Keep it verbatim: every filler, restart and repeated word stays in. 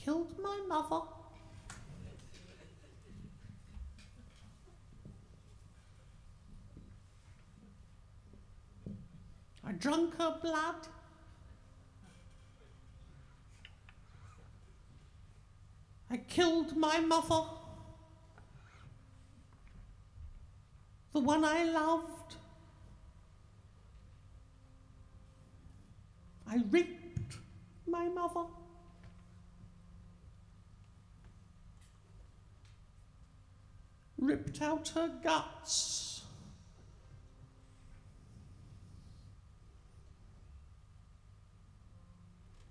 killed my mother. I drank her blood. I killed my mother. The one I loved. I raped my mother. Ripped out her guts.